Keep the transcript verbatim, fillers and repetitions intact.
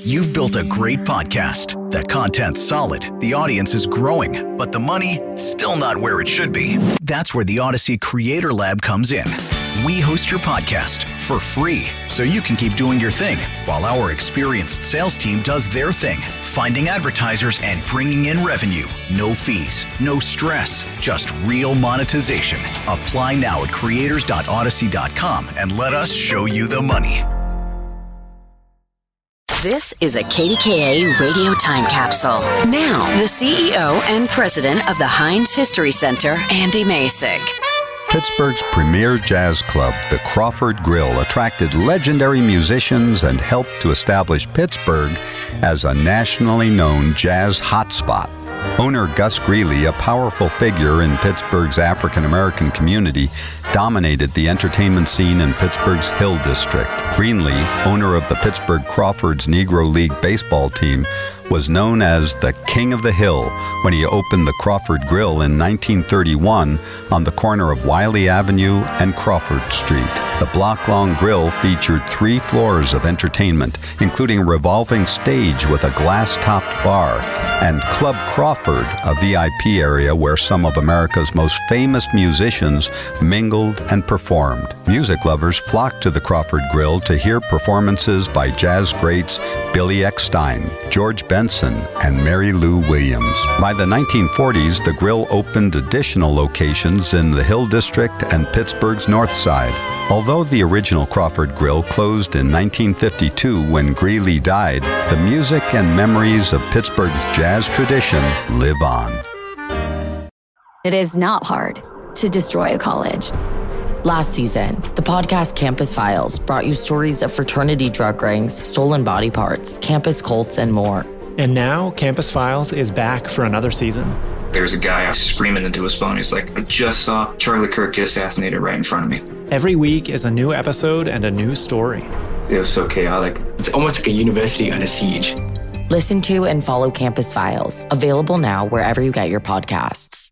You've built a great podcast. The content's solid, the audience is growing, but the money, still not where it should be. That's where the Odyssey Creator Lab comes in. We host your podcast for free, so you can keep doing your thing, while our experienced sales team does their thing, finding advertisers and bringing in revenue. No fees, no stress, just real monetization. Apply now at creators dot odyssey dot com and let us show you the money. This is a K D K A radio time capsule. Now, the C E O and president of the Heinz History Center, Andy Masek. Pittsburgh's premier jazz club, the Crawford Grill, attracted legendary musicians and helped to establish Pittsburgh as a nationally known jazz hotspot. Owner Gus Greeley, a powerful figure in Pittsburgh's African-American community, dominated the entertainment scene in Pittsburgh's Hill District. Greenlee, owner of the Pittsburgh Crawfords Negro League baseball team, was known as the King of the Hill when he opened the Crawford Grill in nineteen thirty-one on the corner of Wiley Avenue and Crawford Street. The block-long grill featured three floors of entertainment, including a revolving stage with a glass-topped bar, and Club Crawford, a V I P area where some of America's most famous musicians mingled and performed. Music lovers flocked to the Crawford Grill to hear performances by jazz greats Billy Eckstine, George Benson, and Mary Lou Williams. By the nineteen forties, the grill opened additional locations in the Hill District and Pittsburgh's North Side. Although the original Crawford Grill closed in nineteen fifty-two when Greeley died, the music and memories of Pittsburgh's jazz tradition live on. It is not hard to destroy a college. Last season, the podcast Campus Files brought you stories of fraternity drug rings, stolen body parts, campus cults, and more. And now, Campus Files is back for another season. There's a guy screaming into his phone. He's like, I just saw Charlie Kirk get assassinated right in front of me. Every week is a new episode and a new story. It was so chaotic. It's almost like a university under siege. Listen to and follow Campus Files, available now wherever you get your podcasts.